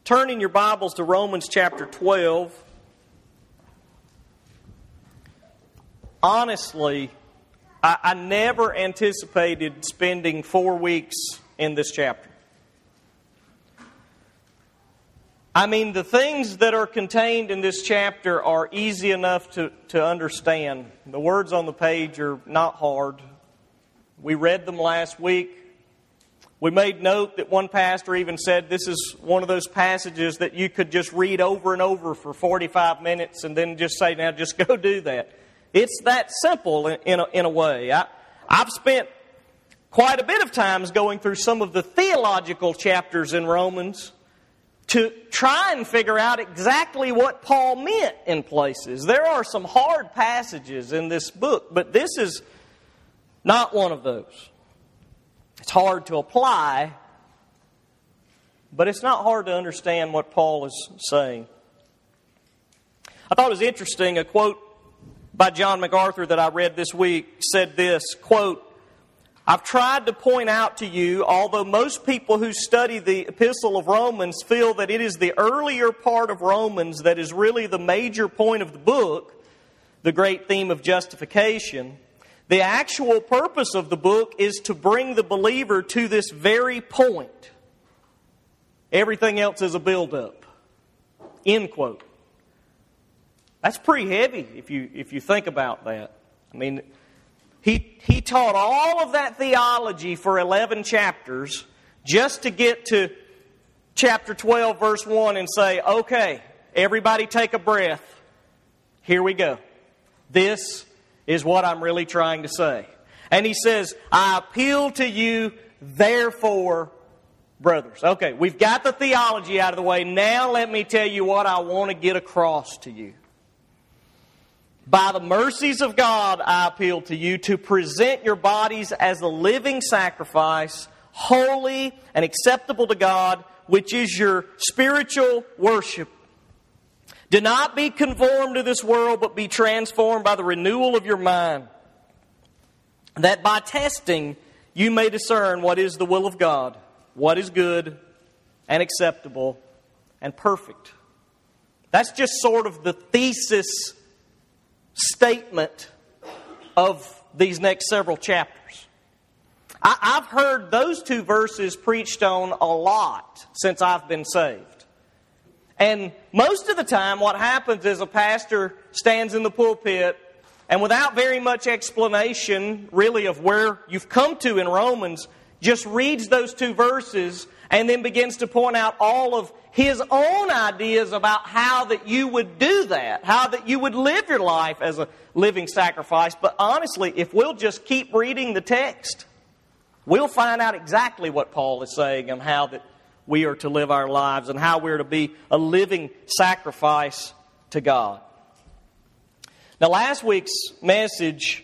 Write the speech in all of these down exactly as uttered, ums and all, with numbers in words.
turn in your Bibles to Romans chapter twelve. Honestly, I, I never anticipated spending four weeks in this chapter. I mean, the things that are contained in this chapter are easy enough to, to understand. The words on the page are not hard. We read them last week. We made note that one pastor even said this is one of those passages that you could just read over and over for forty-five minutes and then just say, now just go do that. It's that simple in, in, a, in a way. I, I've spent quite a bit of times going through some of the theological chapters in Romans to try and figure out exactly what Paul meant in places. There are some hard passages in this book, but this is not one of those. It's hard to apply, but it's not hard to understand what Paul is saying. I thought it was interesting, a quote by John MacArthur that I read this week said this, quote, "I've tried to point out to you, although most people who study the Epistle of Romans feel that it is the earlier part of Romans that is really the major point of the book, the great theme of justification, the actual purpose of the book is to bring the believer to this very point. Everything else is a build-up." End quote. That's pretty heavy if you if you think about that. I mean, he he taught all of that theology for eleven chapters just to get to chapter twelve, verse one, and say, okay, everybody take a breath. Here we go. This is what I'm really trying to say. And he says, I appeal to you, therefore, brothers. Okay, we've got the theology out of the way. Now let me tell you what I want to get across to you. By the mercies of God, I appeal to you to present your bodies as a living sacrifice, holy and acceptable to God, which is your spiritual worship. Do not be conformed to this world, but be transformed by the renewal of your mind, that by testing you may discern what is the will of God, what is good and acceptable and perfect. That's just sort of the thesis statement of these next several chapters. I, I've heard those two verses preached on a lot since I've been saved. And most of the time what happens is a pastor stands in the pulpit and without very much explanation really of where you've come to in Romans, just reads those two verses and then begins to point out all of his own ideas about how that you would do that, how that you would live your life as a living sacrifice. But honestly, if we'll just keep reading the text, we'll find out exactly what Paul is saying and how that we are to live our lives and how we're to be a living sacrifice to God. Now, last week's message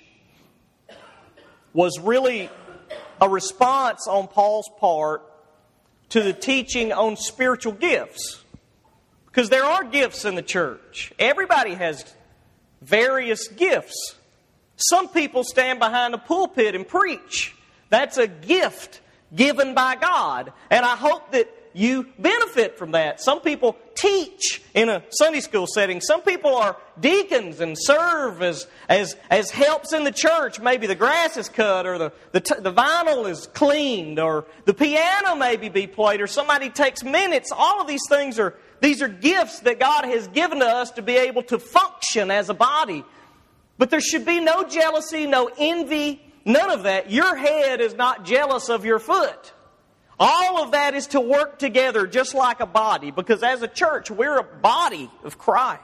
was really a response on Paul's part to the teaching on spiritual gifts. Because there are gifts in the church. Everybody has various gifts. Some people stand behind a pulpit and preach. That's a gift given by God. And I hope that you benefit from that. Some people teach in a Sunday school setting. Some people are deacons and serve as as, as helps in the church. Maybe the grass is cut or the, the, t- the vinyl is cleaned or the piano maybe be played or somebody takes minutes. All of these things are, these are gifts that God has given to us to be able to function as a body. But there should be no jealousy, no envy, none of that. Your head is not jealous of your foot. All of that is to work together just like a body, because as a church, we're a body of Christ.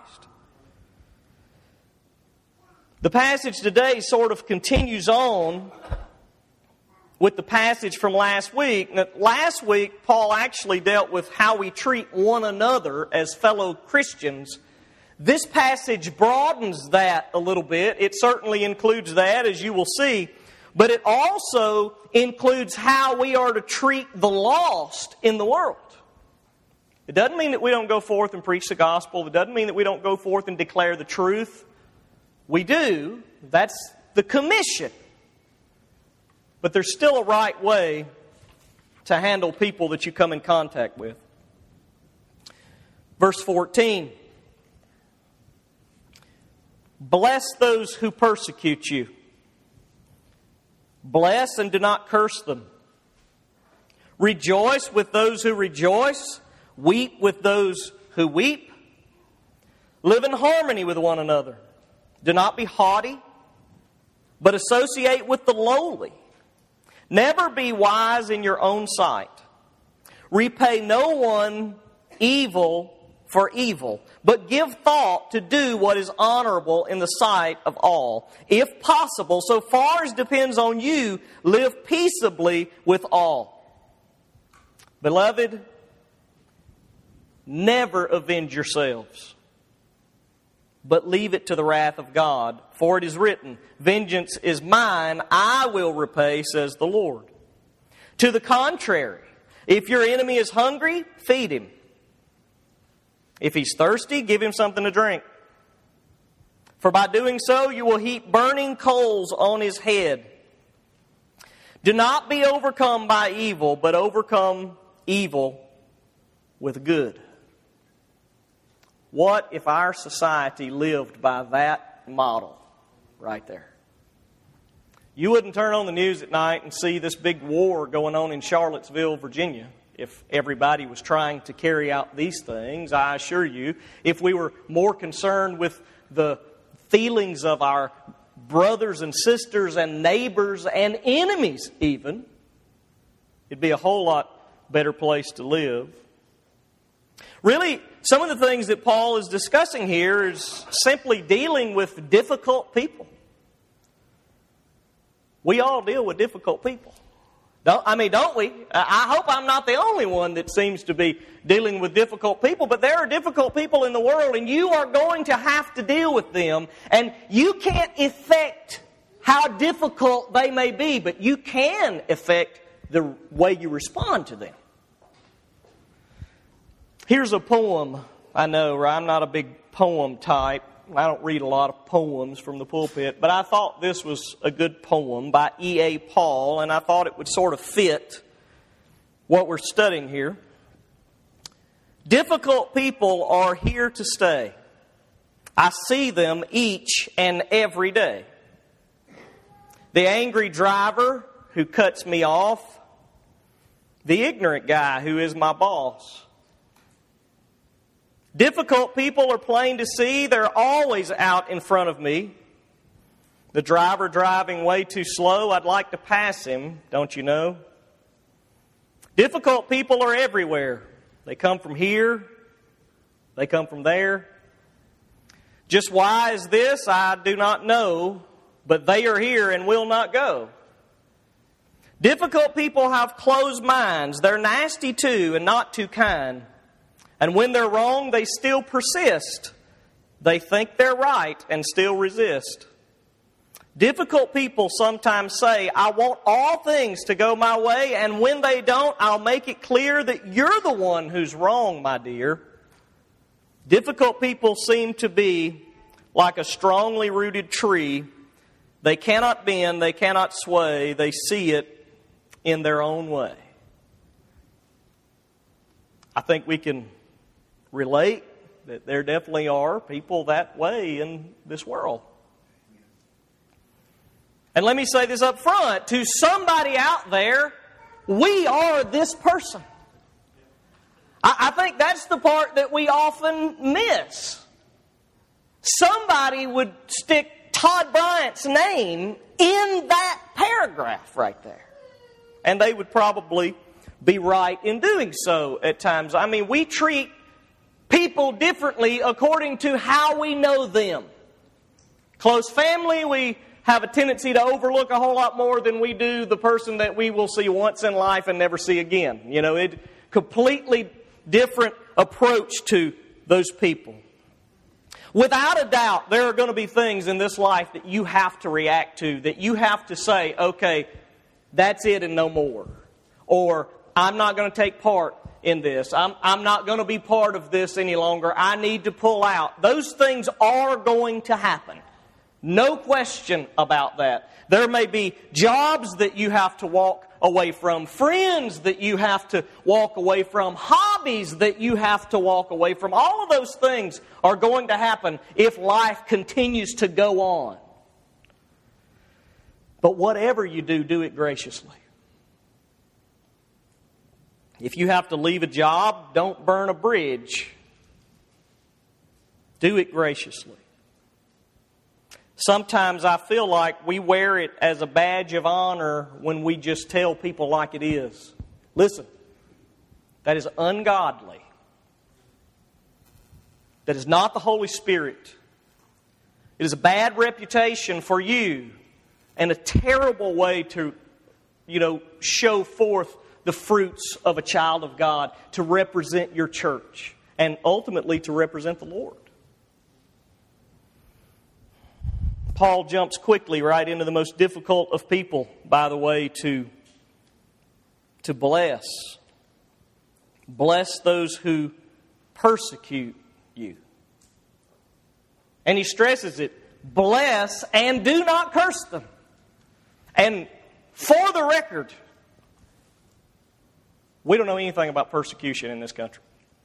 The passage today sort of continues on with the passage from last week. Now, last week, Paul actually dealt with how we treat one another as fellow Christians. This passage broadens that a little bit. It certainly includes that, as you will see. But it also includes how we are to treat the lost in the world. It doesn't mean that we don't go forth and preach the gospel. It doesn't mean that we don't go forth and declare the truth. We do. That's the commission. But there's still a right way to handle people that you come in contact with. Verse fourteen. Bless those who persecute you. Bless and do not curse them. Rejoice with those who rejoice. Weep with those who weep. Live in harmony with one another. Do not be haughty, but associate with the lowly. Never be wise in your own sight. Repay no one evil for evil, but give thought to do what is honorable in the sight of all. If possible, so far as depends on you, live peaceably with all. Beloved, never avenge yourselves, but leave it to the wrath of God. For it is written, vengeance is mine, I will repay, says the Lord. To the contrary, if your enemy is hungry, feed him. If he's thirsty, give him something to drink. For by doing so, you will heap burning coals on his head. Do not be overcome by evil, but overcome evil with good. What if our society lived by that model right there? You wouldn't turn on the news at night and see this big war going on in Charlottesville, Virginia, if everybody was trying to carry out these things. I assure you, if we were more concerned with the feelings of our brothers and sisters and neighbors and enemies even, it'd be a whole lot better place to live. Really, some of the things that Paul is discussing here is simply dealing with difficult people. We all deal with difficult people. Don't, I mean, don't we? I hope I'm not the only one that seems to be dealing with difficult people, but there are difficult people in the world, and you are going to have to deal with them, and you can't affect how difficult they may be, but you can affect the way you respond to them. Here's a poem. I know, I'm not a big poem type. I don't read a lot of poems from the pulpit, but I thought this was a good poem by E A Paul, and I thought it would sort of fit what we're studying here. Difficult people are here to stay. I see them each and every day. The angry driver who cuts me off. The ignorant guy who is my boss. Difficult people are plain to see. They're always out in front of me. The driver driving way too slow, I'd like to pass him, don't you know? Difficult people are everywhere. They come from here. They come from there. Just why is this, I do not know, but they are here and will not go. Difficult people have closed minds. They're nasty too and not too kind. And when they're wrong, they still persist. They think they're right and still resist. Difficult people sometimes say, I want all things to go my way, and when they don't, I'll make it clear that you're the one who's wrong, my dear. Difficult people seem to be like a strongly rooted tree. They cannot bend, they cannot sway, they see it in their own way. I think we can relate that there definitely are people that way in this world. And let me say this up front, to somebody out there, we are this person. I, I think that's the part that we often miss. Somebody would stick Todd Bryant's name in that paragraph right there. And they would probably be right in doing so at times. I mean, we treat people differently according to how we know them. Close family, we have a tendency to overlook a whole lot more than we do the person that we will see once in life and never see again. You know, it completely different approach to those people. Without a doubt, there are going to be things in this life that you have to react to, that you have to say, okay, that's it and no more. Or, I'm not going to take part in this. I'm, I'm not going to be part of this any longer. I need to pull out. Those things are going to happen. No question about that. There may be jobs that you have to walk away from, friends that you have to walk away from, hobbies that you have to walk away from. All of those things are going to happen if life continues to go on. But whatever you do, do it graciously. If you have to leave a job, don't burn a bridge. Do it graciously. Sometimes I feel like we wear it as a badge of honor when we just tell people like it is. Listen, that is ungodly. That is not the Holy Spirit. It is a bad reputation for you and a terrible way to, you know, show forth the fruits of a child of God, to represent your church and ultimately to represent the Lord. Paul jumps quickly right into the most difficult of people, by the way, to, to bless. Bless those who persecute you. And he stresses it, bless and do not curse them. And for the record, we don't know anything about persecution in this country.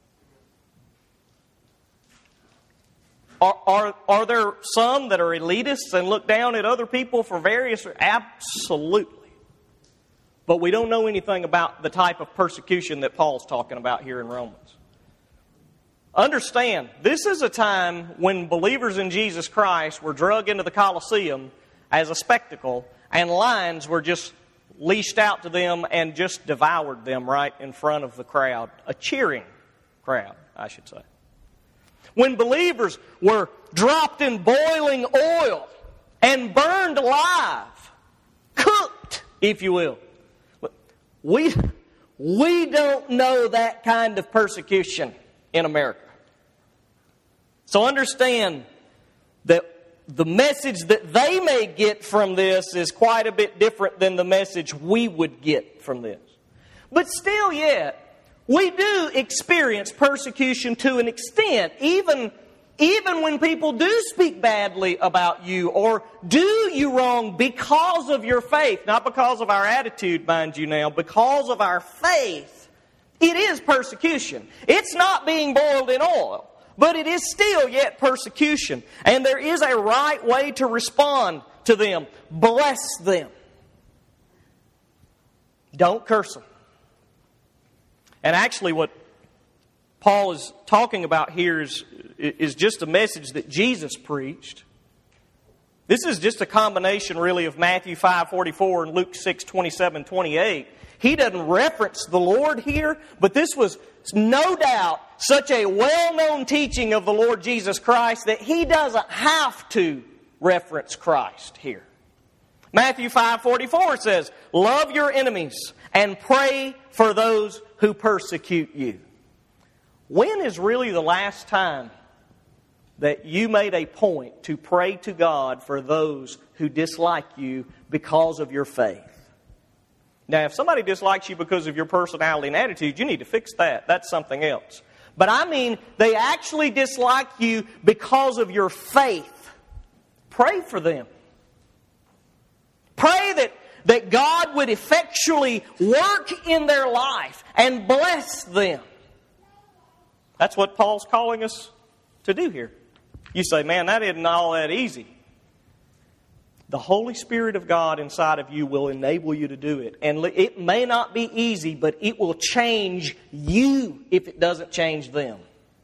Are, are, are there some that are elitists and look down at other people for various... Absolutely. But we don't know anything about the type of persecution that Paul's talking about here in Romans. Understand, this is a time when believers in Jesus Christ were dragged into the Colosseum as a spectacle, and lions were just leashed out to them and just devoured them right in front of the crowd. A cheering crowd, I should say. When believers were dropped in boiling oil and burned alive, cooked, if you will. We, we don't know that kind of persecution in America. So understand that the message that they may get from this is quite a bit different than the message we would get from this. But still yet, we do experience persecution to an extent, even, even when people do speak badly about you or do you wrong because of your faith, not because of our attitude, mind you now, because of our faith. It is persecution. It's not being boiled in oil. But it is still yet persecution. And there is a right way to respond to them. Bless them. Don't curse them. And actually what Paul is talking about here is, is just a message that Jesus preached. This is just a combination really of Matthew five forty-four and Luke six twenty-seven twenty-eight. He doesn't reference the Lord here, but this was no doubt such a well-known teaching of the Lord Jesus Christ that he doesn't have to reference Christ here. Matthew five forty-four says, love your enemies and pray for those who persecute you. When is really the last time that you made a point to pray to God for those who dislike you because of your faith? Now, if somebody dislikes you because of your personality and attitude, you need to fix that. That's something else. But I mean, they actually dislike you because of your faith. Pray for them. Pray that, that God would effectually work in their life and bless them. That's what Paul's calling us to do here. You say, man, that isn't all that easy. The Holy Spirit of God inside of you will enable you to do it. And it may not be easy, but it will change you if it doesn't change them.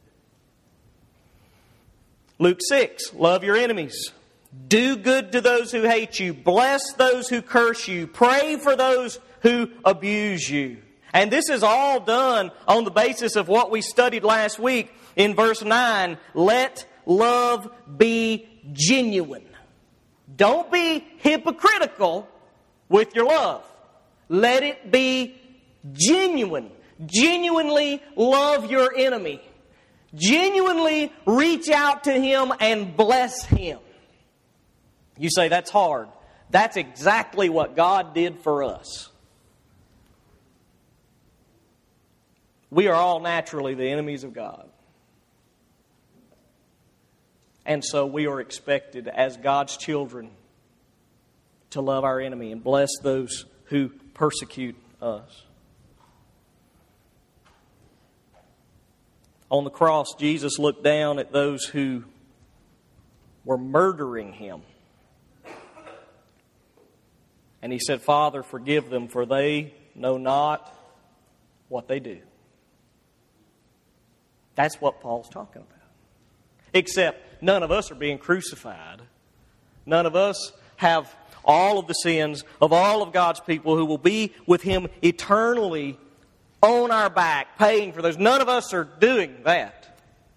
Luke six, love your enemies. Do good to those who hate you. Bless those who curse you. Pray for those who abuse you. And this is all done on the basis of what we studied last week in verse nine. Let love be genuine. Don't be hypocritical with your love. Let it be genuine. Genuinely love your enemy. Genuinely reach out to him and bless him. You say, that's hard. That's exactly what God did for us. We are all naturally the enemies of God. And so we are expected as God's children to love our enemy and bless those who persecute us. On the cross, Jesus looked down at those who were murdering Him. And He said, Father, forgive them, for they know not what they do. That's what Paul's talking about. Except none of us are being crucified. None of us have all of the sins of all of God's people who will be with Him eternally on our back, paying for those. None of us are doing that.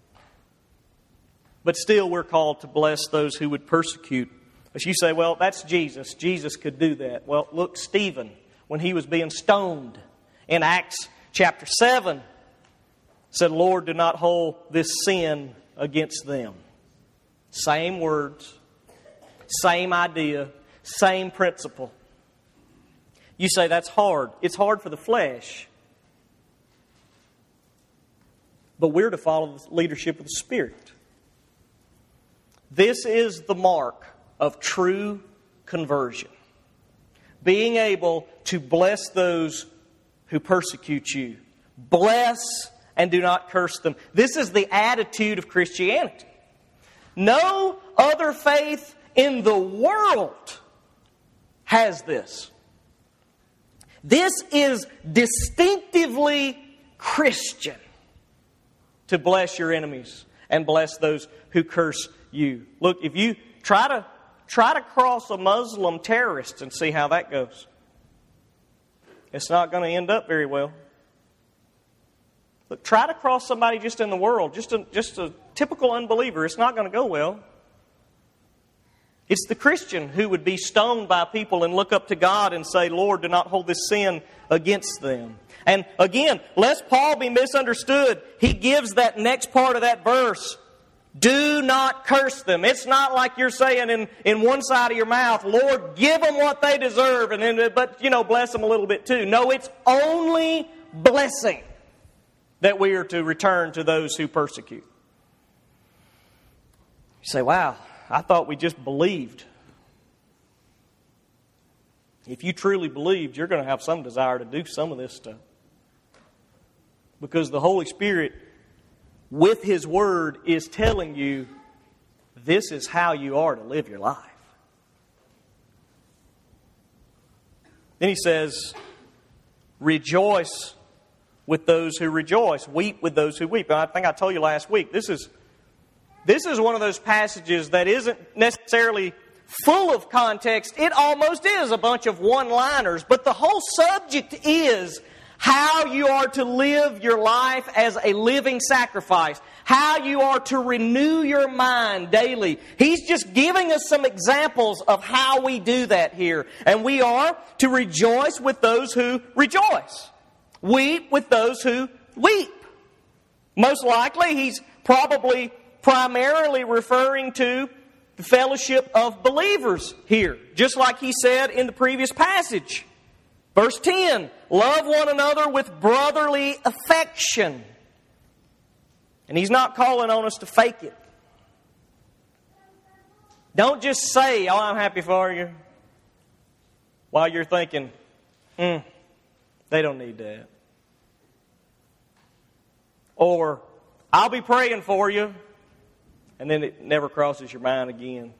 But still we're called to bless those who would persecute. As you say, well, that's Jesus. Jesus could do that. Well, look, Stephen, when he was being stoned in Acts chapter seven, said, Lord, do not hold this sin against them. Same words, same idea, same principle. You say that's hard. It's hard for the flesh. But we're to follow the leadership of the Spirit. This is the mark of true conversion. Being able to bless those who persecute you. Bless and do not curse them. This is the attitude of Christianity. No other faith in the world has this. This is distinctively Christian, to bless your enemies and bless those who curse you. Look, if you try to try to cross a Muslim terrorist and see how that goes, it's not going to end up very well. Look, try to cross somebody just in the world, just a, just a typical unbeliever. It's not going to go well. It's the Christian who would be stoned by people and look up to God and say, Lord, do not hold this sin against them. And again, lest Paul be misunderstood, he gives that next part of that verse, do not curse them. It's not like you're saying in, in one side of your mouth, Lord, give them what they deserve, and then, but, you know, bless them a little bit too. No, it's only blessing that we are to return to those who persecute. You say, wow, I thought we just believed. If you truly believed, you're going to have some desire to do some of this stuff. Because the Holy Spirit, with His Word, is telling you this is how you are to live your life. Then He says, rejoice with those who rejoice. Weep with those who weep. And I think I told you last week, this is, this is one of those passages that isn't necessarily full of context. It almost is a bunch of one-liners. But the whole subject is how you are to live your life as a living sacrifice. How you are to renew your mind daily. He's just giving us some examples of how we do that here. And we are to rejoice with those who rejoice. Weep with those who weep. Most likely, he's probably primarily referring to the fellowship of believers here. Just like he said in the previous passage. Verse ten, love one another with brotherly affection. And he's not calling on us to fake it. Don't just say, oh, I'm happy for you, while you're thinking, hmm, they don't need that. Or, I'll be praying for you, and then it never crosses your mind again.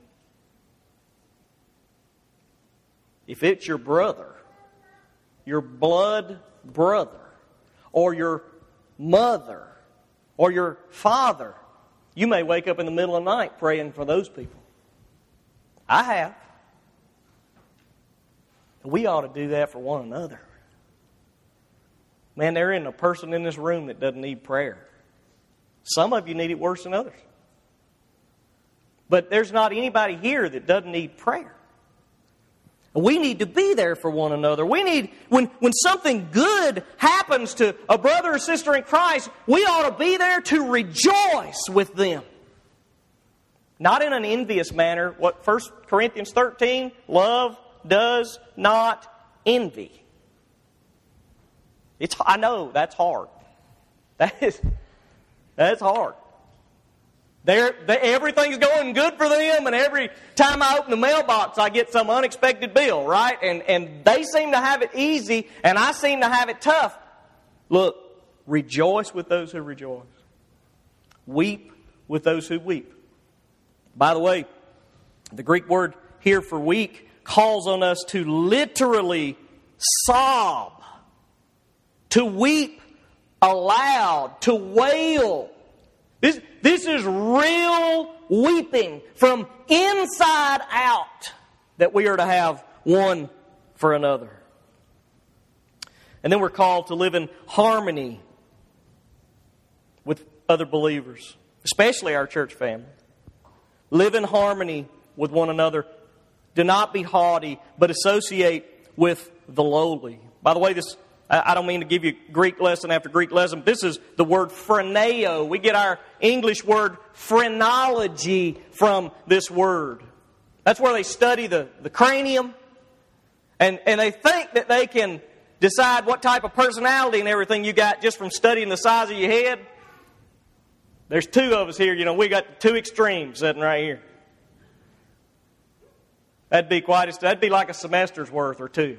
If it's your brother, your blood brother, or your mother, or your father, you may wake up in the middle of the night praying for those people. I have. We ought to do that for one another. Man, there isn't a person in this room that doesn't need prayer. Some of you need it worse than others. But there's not anybody here that doesn't need prayer. We need to be there for one another. We need, when, when something good happens to a brother or sister in Christ, we ought to be there to rejoice with them. Not in an envious manner. What First Corinthians thirteen, love does not envy. It's, I know, that's hard. That is, that's hard. They're, they, everything's going good for them, and every time I open the mailbox, I get some unexpected bill, right? And, and they seem to have it easy, and I seem to have it tough. Look, rejoice with those who rejoice. Weep with those who weep. By the way, the Greek word here for weep calls on us to literally sob, to weep aloud, to wail. This, this is real weeping from inside out that we are to have one for another. And then we're called to live in harmony with other believers, especially our church family. Live in harmony with one another. Do not be haughty, but associate with the lowly. By the way, this I don't mean to give you Greek lesson after Greek lesson. This is the word phreneo. We get our English word phrenology from this word. That's where they study the, the cranium. And, and they think that they can decide what type of personality and everything you got just from studying the size of your head. There's two of us here. You know, we got two extremes sitting right here. That'd be quite a, that'd be like a semester's worth or two.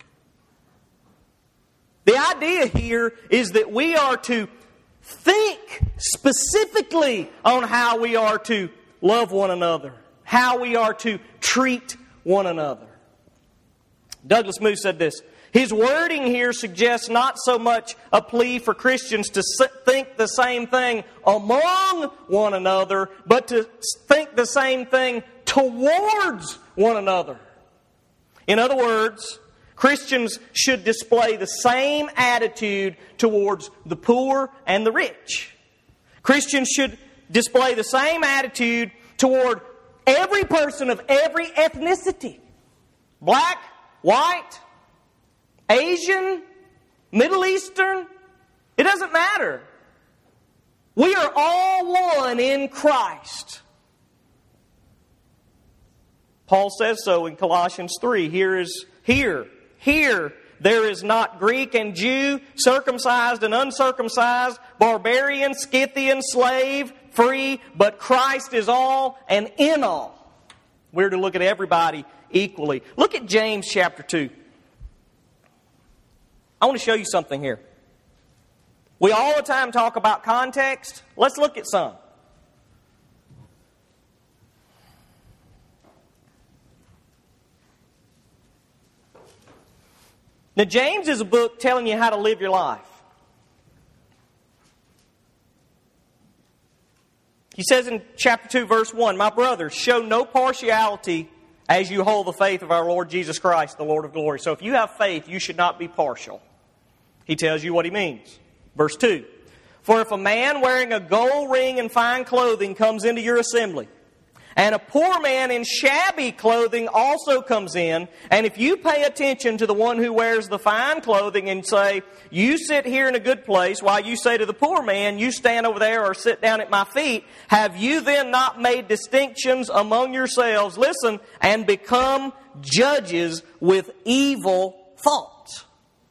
The idea here is that we are to think specifically on how we are to love one another, how we are to treat one another. Douglas Moo said this: his wording here suggests not so much a plea for Christians to think the same thing among one another, but to think the same thing towards one another. In other words, Christians should display the same attitude towards the poor and the rich. Christians should display the same attitude toward every person of every ethnicity. Black, white, Asian, Middle Eastern, it doesn't matter. We are all one in Christ. Paul says so in Colossians three. Here is here. Here, there is not Greek and Jew, circumcised and uncircumcised, barbarian, Scythian, slave, free, but Christ is all and in all. We're to look at everybody equally. Look at James chapter two. I want to show you something here. We all the time talk about context. Let's look at some. Now, James is a book telling you how to live your life. He says in chapter two, verse one, "My brothers, show no partiality as you hold the faith of our Lord Jesus Christ, the Lord of glory." So if you have faith, you should not be partial. He tells you what he means. Verse two, "For if a man wearing a gold ring and fine clothing comes into your assembly, and a poor man in shabby clothing also comes in, and if you pay attention to the one who wears the fine clothing and say, 'You sit here in a good place,' while you say to the poor man, 'You stand over there or sit down at my feet,' have you then not made distinctions among yourselves," listen, "and become judges with evil thoughts?"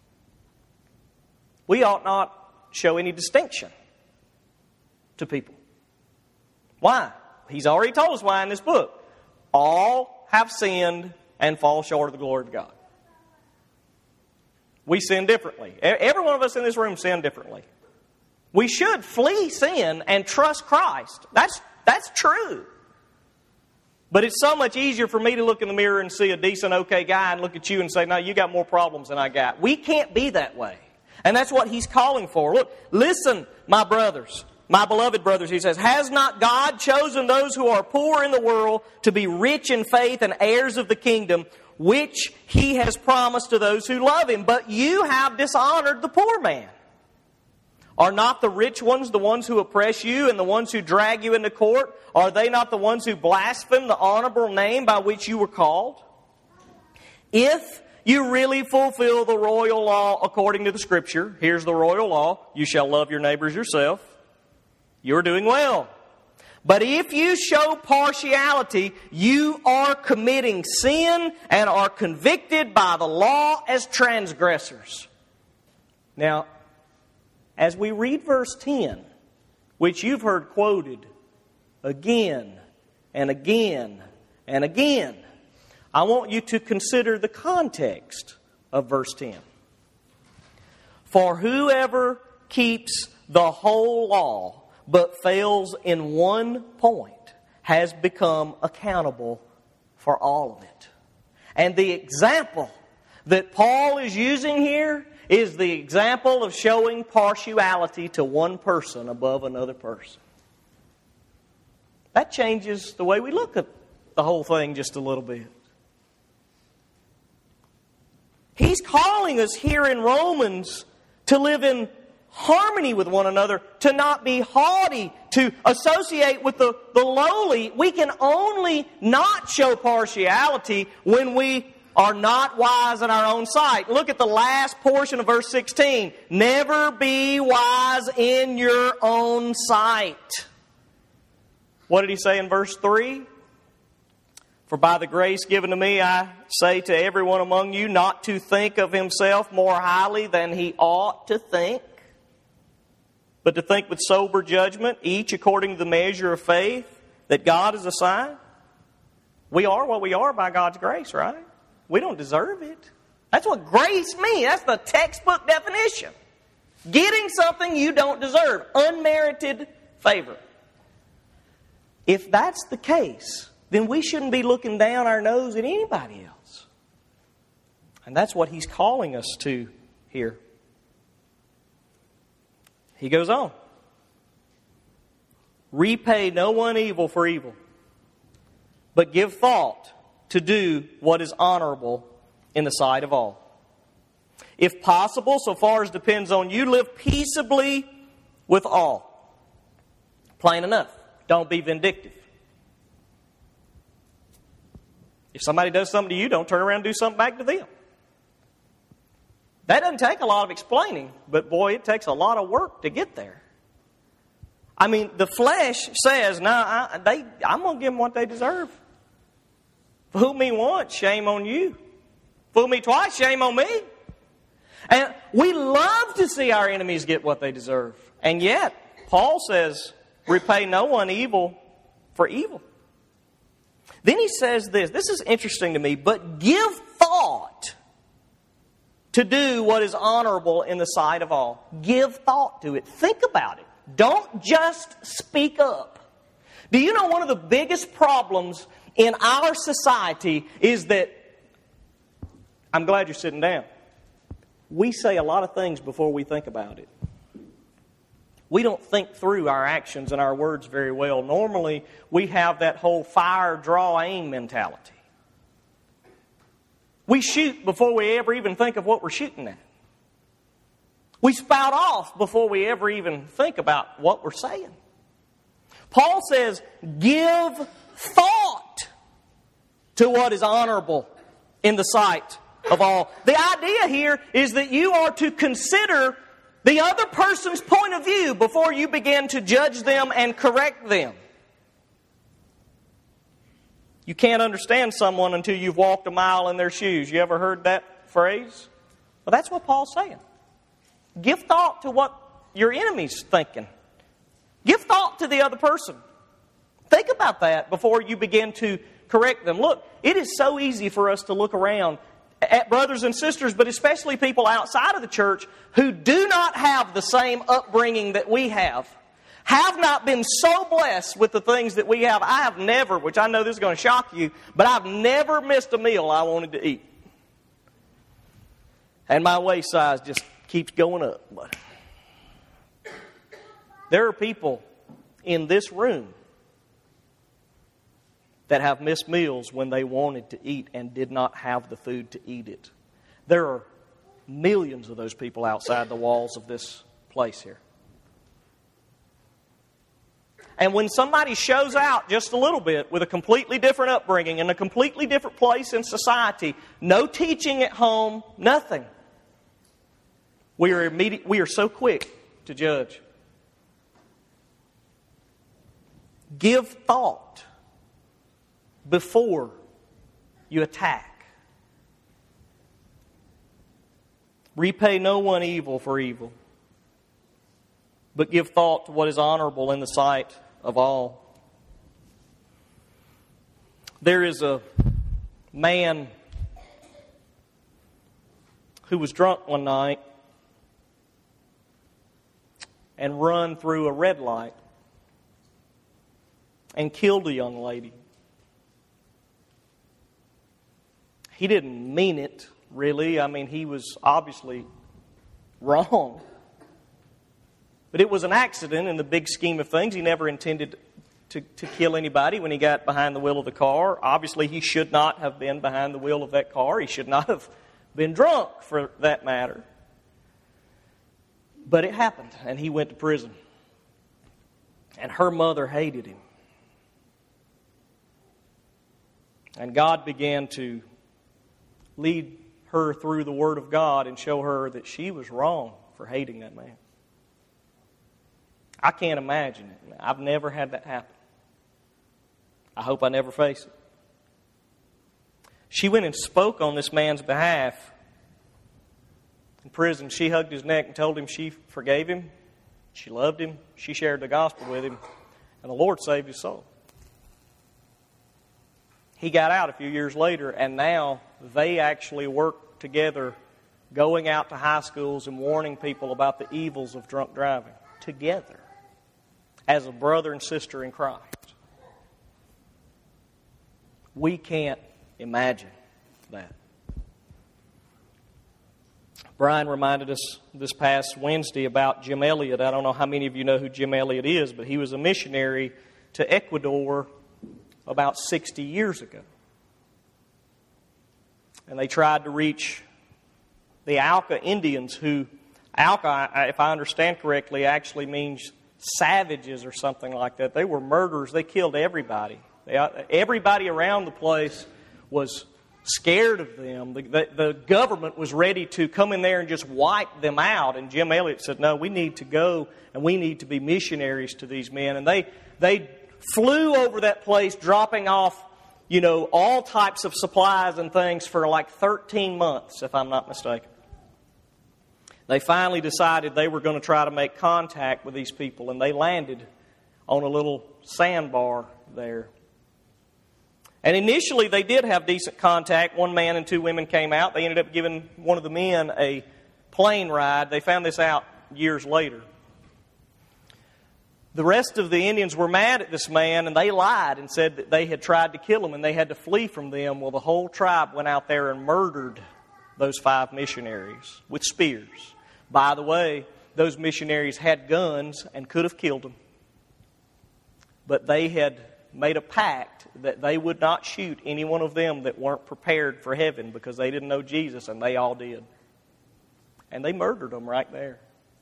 We ought not show any distinction to people. Why? He's already told us why in this book. All have sinned and fall short of the glory of God. We sin differently. Every one of us in this room sin differently. We should flee sin and trust Christ. That's, that's true. But it's so much easier for me to look in the mirror and see a decent, okay guy and look at you and say, "No, you got more problems than I got." We can't be that way. And that's what he's calling for. Look, listen, my brothers. My beloved brothers, he says, "Has not God chosen those who are poor in the world to be rich in faith and heirs of the kingdom, which he has promised to those who love him? But you have dishonored the poor man. Are not the rich ones the ones who oppress you and the ones who drag you into court? Are they not the ones who blaspheme the honorable name by which you were called? If you really fulfill the royal law according to the Scripture," here's the royal law, "you shall love your neighbors yourself," you're doing well. "But if you show partiality, you are committing sin and are convicted by the law as transgressors." Now, as we read verse ten, which you've heard quoted again and again and again. I want you to consider the context of verse ten. For whoever keeps the whole law but fails in one point has become accountable for all of it. And the example that Paul is using here is the example of showing partiality to one person above another person. That changes the way we look at the whole thing just a little bit. He's calling us here in Romans to live in harmony with one another, to not be haughty, to associate with the, the lowly. We can only not show partiality when we are not wise in our own sight. Look at the last portion of verse sixteen. Never be wise in your own sight. What did he say in verse three? For by the grace given to me, I say to everyone among you not to think of himself more highly than he ought to think, but to think with sober judgment, each according to the measure of faith that God has assigned. We are what we are by God's grace, right? We don't deserve it. That's what grace means. That's the textbook definition. Getting something you don't deserve. Unmerited favor. If that's the case, then we shouldn't be looking down our nose at anybody else. And that's what he's calling us to here. He goes on. Repay no one evil for evil, but give thought to do what is honorable in the sight of all. If possible, so far as depends on you, live peaceably with all. Plain enough. Don't be vindictive. If somebody does something to you, don't turn around and do something back to them. That doesn't take a lot of explaining, but boy, it takes a lot of work to get there. I mean, the flesh says, no, nah, I, they, I'm going to give them what they deserve. Fool me once, shame on you. Fool me twice, shame on me. And we love to see our enemies get what they deserve. And yet, Paul says, repay no one evil for evil. Then he says this. This is interesting to me. But give thought to do what is honorable in the sight of all. Give thought to it. Think about it. Don't just speak up. Do you know one of the biggest problems in our society is that, I'm glad you're sitting down, we say a lot of things before we think about it. We don't think through our actions and our words very well. Normally, we have that whole fire, draw, aim mentality. We shoot before we ever even think of what we're shooting at. We spout off before we ever even think about what we're saying. Paul says, give thought to what is honorable in the sight of all. The idea here is that you are to consider the other person's point of view before you begin to judge them and correct them. You can't understand someone until you've walked a mile in their shoes. You ever heard that phrase? Well, that's what Paul's saying. Give thought to what your enemy's thinking. Give thought to the other person. Think about that before you begin to correct them. Look, it is so easy for us to look around at brothers and sisters, but especially people outside of the church who do not have the same upbringing that we have, have not been so blessed with the things that we have. I have never, which I know this is going to shock you, but I've never missed a meal I wanted to eat. And my waist size just keeps going up. But there are people in this room that have missed meals when they wanted to eat and did not have the food to eat it. There are millions of those people outside the walls of this place here. And when somebody shows out just a little bit with a completely different upbringing in a completely different place in society, no teaching at home, nothing, we are immediate, we are so quick to judge. Give thought before you attack. Repay no one evil for evil, but give thought to what is honorable in the sight of all. There is a man who was drunk one night and run through a red light and killed a young lady. He didn't mean it, really. I mean, he was obviously wrong. But it was an accident in the big scheme of things. He never intended to, to kill anybody when he got behind the wheel of the car. Obviously, he should not have been behind the wheel of that car. He should not have been drunk, for that matter. But it happened, and he went to prison. And her mother hated him. And God began to lead her through the Word of God and show her that she was wrong for hating that man. I can't imagine it. I've never had that happen. I hope I never face it. She went and spoke on this man's behalf in prison. She hugged his neck and told him she forgave him. She loved him. She shared the gospel with him. And the Lord saved his soul. He got out a few years later, and now they actually work together, going out to high schools and warning people about the evils of drunk driving together as a brother and sister in Christ. We can't imagine that. Brian reminded us this past Wednesday about Jim Elliot. I don't know how many of you know who Jim Elliot is, but he was a missionary to Ecuador about sixty years ago. And they tried to reach the Auca Indians, who, Auca, if I understand correctly, actually means savages or something like that. They were murderers. They killed everybody. They, everybody around the place was scared of them. The, the, the government was ready to come in there and just wipe them out. And Jim Elliot said, no, we need to go and we need to be missionaries to these men. And they they flew over that place, dropping off, you know, all types of supplies and things for like thirteen months, if I'm not mistaken. They finally decided they were going to try to make contact with these people, and they landed on a little sandbar there. And initially they did have decent contact. One man and two women came out. They ended up giving one of the men a plane ride. They found this out years later. The rest of the Indians were mad at this man, and they lied and said that they had tried to kill him and they had to flee from them. Well, the whole tribe went out there and murdered those five missionaries with spears. By the way, those missionaries had guns and could have killed them. But they had made a pact that they would not shoot any one of them that weren't prepared for heaven, because they didn't know Jesus, and they all did. And they murdered them right there.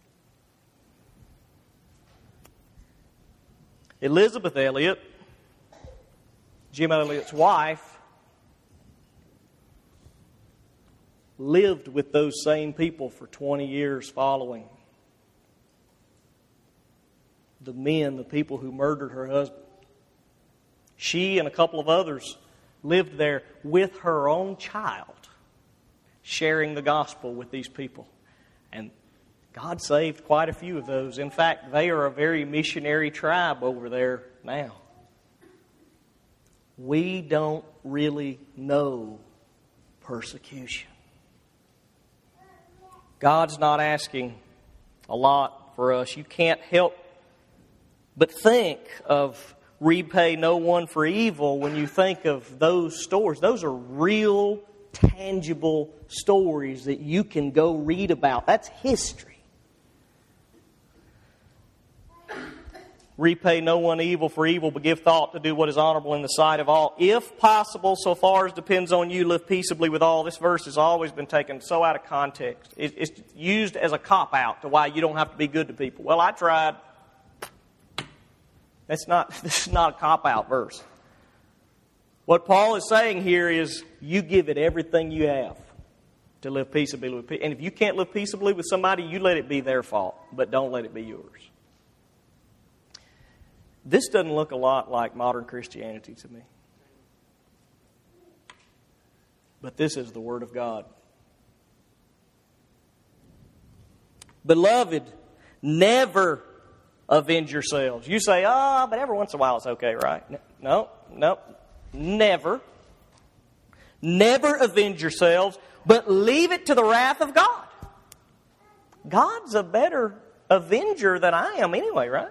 Elizabeth Elliot, Jim Elliot's wife, lived with those same people for twenty years following. The men, the people who murdered her husband. She and a couple of others lived there with her own child, sharing the gospel with these people. And God saved quite a few of those. In fact, they are a very missionary tribe over there now. We don't really know persecution. God's not asking a lot for us. You can't help but think of repay no one for evil when you think of those stories. Those are real, tangible stories that you can go read about. That's history. Repay no one evil for evil, but give thought to do what is honorable in the sight of all. If possible, so far as depends on you, live peaceably with all. This verse has always been taken so out of context. It's used as a cop-out to why you don't have to be good to people. Well, I tried. That's not, this is not a cop-out verse. What Paul is saying here is you give it everything you have to live peaceably with people. And if you can't live peaceably with somebody, you let it be their fault, but don't let it be yours. This doesn't look a lot like modern Christianity to me. But this is the Word of God. Beloved, never avenge yourselves. You say, oh, but every once in a while it's okay, right? No, no. Never. Never avenge yourselves, but leave it to the wrath of God. God's a better avenger than I am anyway, right?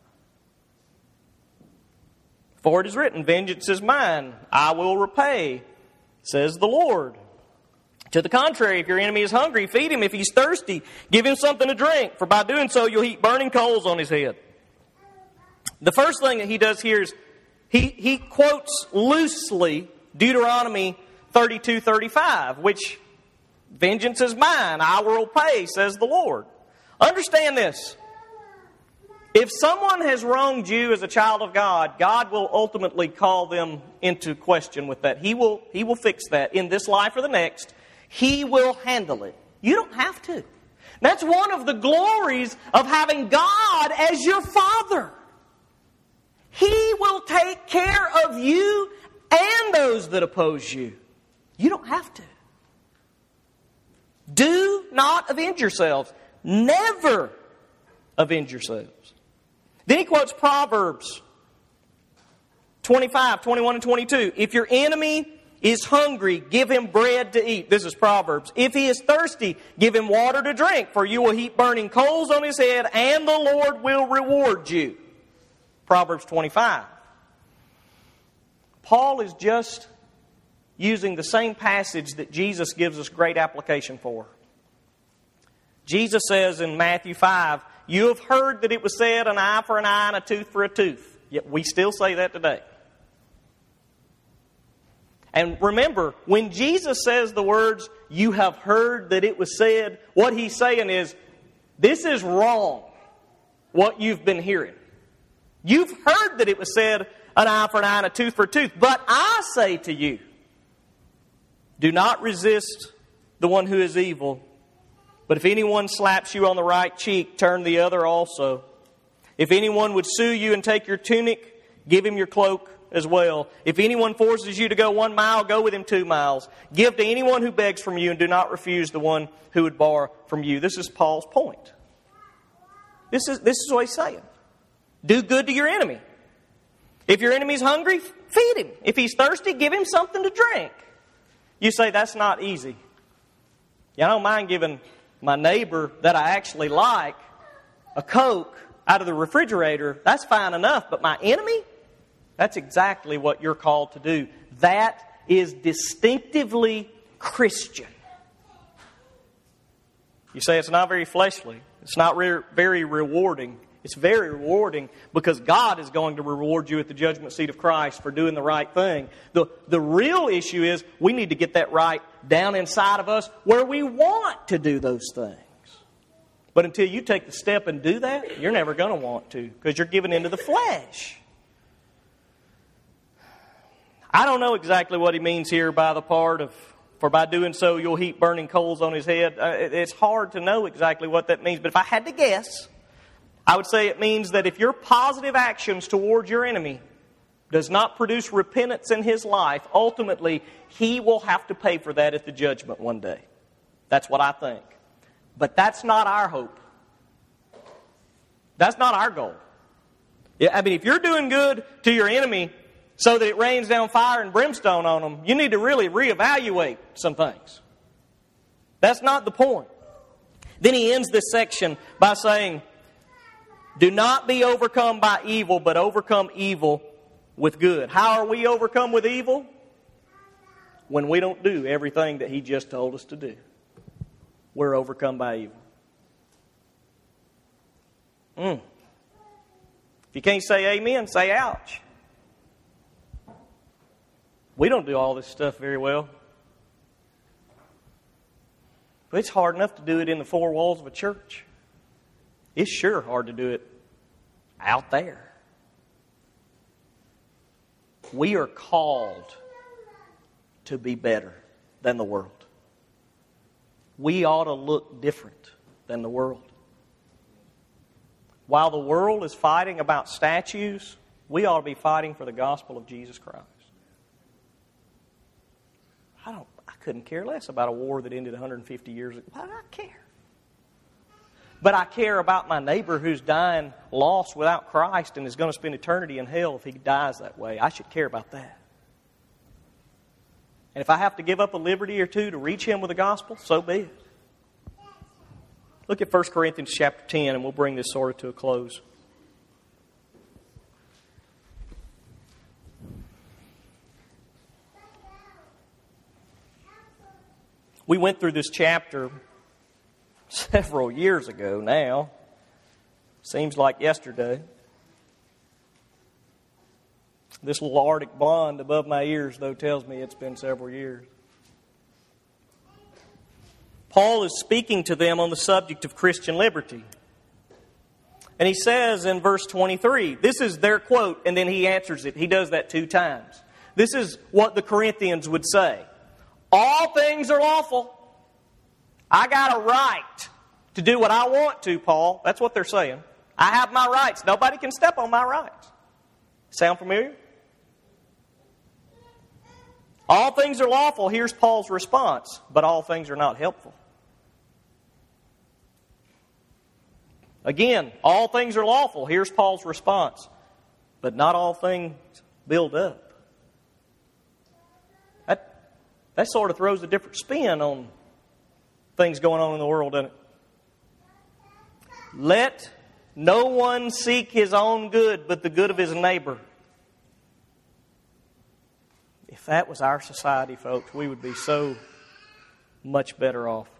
For it is written, vengeance is mine, I will repay, says the Lord. To the contrary, if your enemy is hungry, feed him. If he's thirsty, give him something to drink, for by doing so you'll heap burning coals on his head. The first thing that he does here is he, he quotes loosely Deuteronomy thirty-two thirty-five, which, vengeance is mine, I will repay, says the Lord. Understand this. If someone has wronged you as a child of God, God will ultimately call them into question with that. He will, he will fix that in this life or the next. He will handle it. You don't have to. That's one of the glories of having God as your Father. He will take care of you and those that oppose you. You don't have to. Do not avenge yourselves. Never avenge yourselves. Then he quotes Proverbs twenty-five, twenty-one, and twenty-two. If your enemy is hungry, give him bread to eat. This is Proverbs. If he is thirsty, give him water to drink, for you will heap burning coals on his head, and the Lord will reward you. Proverbs twenty-five. Paul is just using the same passage that Jesus gives us great application for. Jesus says in Matthew five, you have heard that it was said, an eye for an eye and a tooth for a tooth. Yet we still say that today. And remember, when Jesus says the words, you have heard that it was said, what he's saying is, this is wrong, what you've been hearing. You've heard that it was said, an eye for an eye and a tooth for a tooth. But I say to you, do not resist the one who is evil. But if anyone slaps you on the right cheek, turn the other also. If anyone would sue you and take your tunic, give him your cloak as well. If anyone forces you to go one mile, go with him two miles. Give to anyone who begs from you, and do not refuse the one who would borrow from you. This is Paul's point. This is, this is what he's saying. Do good to your enemy. If your enemy's hungry, feed him. If he's thirsty, give him something to drink. You say, that's not easy. Yeah, I don't mind giving my neighbor that I actually like a Coke out of the refrigerator. That's fine enough. But my enemy? That's exactly what you're called to do. That is distinctively Christian. You say it's not very fleshly. It's not re- very rewarding. It's very rewarding because God is going to reward you at the judgment seat of Christ for doing the right thing. The, the real issue is we need to get that right down inside of us where we want to do those things. But until you take the step and do that, you're never going to want to because you're giving into the flesh. I don't know exactly what he means here by the part of, for by doing so you'll heap burning coals on his head. Uh, it's hard to know exactly what that means. But if I had to guess, I would say it means that if your positive actions towards your enemy does not produce repentance in his life, ultimately he will have to pay for that at the judgment one day. That's what I think. But that's not our hope. That's not our goal. Yeah, I mean, if you're doing good to your enemy so that it rains down fire and brimstone on them, you need to really reevaluate some things. That's not the point. Then he ends this section by saying, do not be overcome by evil, but overcome evil with good. How are we overcome with evil? When we don't do everything that he just told us to do. We're overcome by evil. Mm. If you can't say amen, say ouch. We don't do all this stuff very well. But it's hard enough to do it in the four walls of a church. It's sure hard to do it out there. We are called to be better than the world. We ought to look different than the world. While the world is fighting about statues, we ought to be fighting for the gospel of Jesus Christ. I don't. I couldn't care less about a war that ended one hundred fifty years ago. Why do I care? But I care about my neighbor who's dying lost without Christ and is going to spend eternity in hell if he dies that way. I should care about that. And if I have to give up a liberty or two to reach him with the gospel, so be it. Look at First Corinthians chapter ten, and we'll bring this sort of to a close. We went through this chapter several years ago now. Seems like yesterday. This little Arctic blonde above my ears, though, tells me it's been several years. Paul is speaking to them on the subject of Christian liberty. And he says in verse twenty-three, this is their quote, and then he answers it. He does that two times. This is what the Corinthians would say. All things are lawful. I got a right to do what I want to, Paul. That's what they're saying. I have my rights. Nobody can step on my rights. Sound familiar? All things are lawful. Here's Paul's response. But all things are not helpful. Again, all things are lawful. Here's Paul's response. But not all things build up. That, that sort of throws a different spin on things going on in the world, doesn't it? Let no one seek his own good, but the good of his neighbor. If that was our society, folks, we would be so much better off.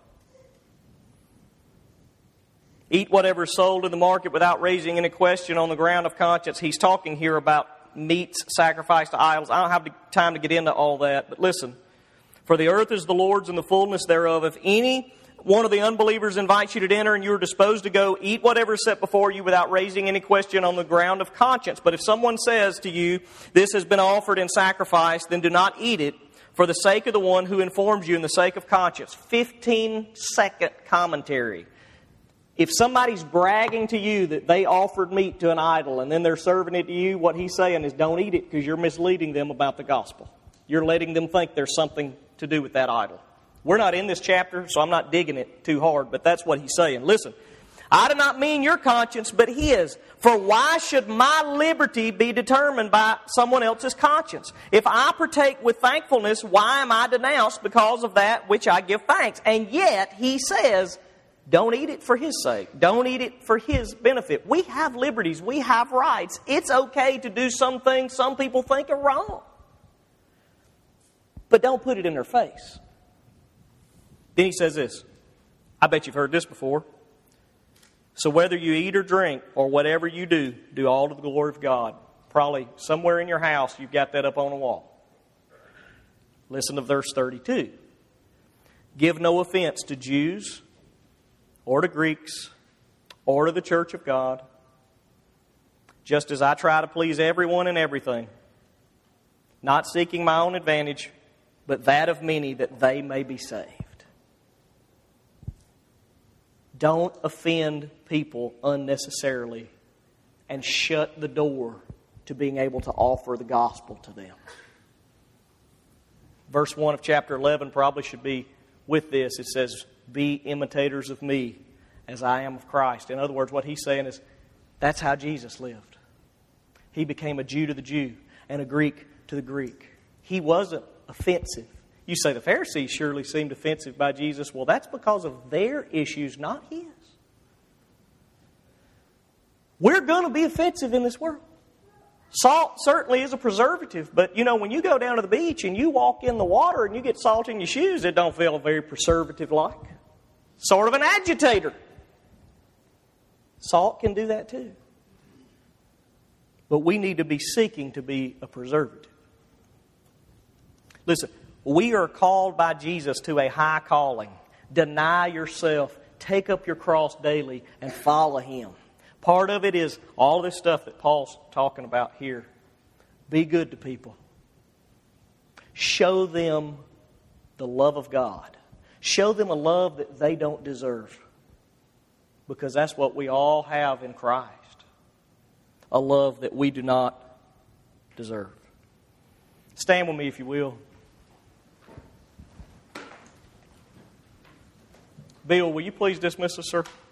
Eat whatever is sold in the market without raising any question on the ground of conscience. He's talking here about meats sacrificed to idols. I don't have the time to get into all that, but listen. For the earth is the Lord's and the fullness thereof. If any one of the unbelievers invites you to dinner and you are disposed to go, eat whatever is set before you without raising any question on the ground of conscience. But if someone says to you, this has been offered in sacrifice, then do not eat it for the sake of the one who informs you and the sake of conscience. fifteen second commentary. If somebody's bragging to you that they offered meat to an idol and then they're serving it to you, what he's saying is don't eat it because you're misleading them about the gospel. You're letting them think there's something to do with that idol. We're not in this chapter, so I'm not digging it too hard, but that's what he's saying. Listen, I do not mean your conscience, but his. For why should my liberty be determined by someone else's conscience? If I partake with thankfulness, why am I denounced because of that which I give thanks? And yet, he says, don't eat it for his sake. Don't eat it for his benefit. We have liberties. We have rights. It's okay to do some things some people think are wrong. But don't put it in their face. Then he says this. I bet you've heard this before. So whether you eat or drink or whatever you do, do all to the glory of God. Probably somewhere in your house you've got that up on a wall. Listen to verse thirty-two. Give no offense to Jews or to Greeks or to the church of God, just as I try to please everyone and everything, not seeking my own advantage, but that of many, that they may be saved. Don't offend people unnecessarily and shut the door to being able to offer the gospel to them. Verse one of chapter eleven probably should be with this. It says, be imitators of me as I am of Christ. In other words, what he's saying is, that's how Jesus lived. He became a Jew to the Jew and a Greek to the Greek. He wasn't offensive. You say the Pharisees surely seemed offensive by Jesus. Well, that's because of their issues, not his. We're going to be offensive in this world. Salt certainly is a preservative, but you know, when you go down to the beach and you walk in the water and you get salt in your shoes, it don't feel very preservative-like. Sort of an agitator. Salt can do that too. But we need to be seeking to be a preservative. Listen, we are called by Jesus to a high calling. Deny yourself, take up your cross daily, and follow Him. Part of it is all this stuff that Paul's talking about here. Be good to people. Show them the love of God. Show them a love that they don't deserve. Because that's what we all have in Christ. A love that we do not deserve. Stand with me if you will. Bill, will you please dismiss us, sir?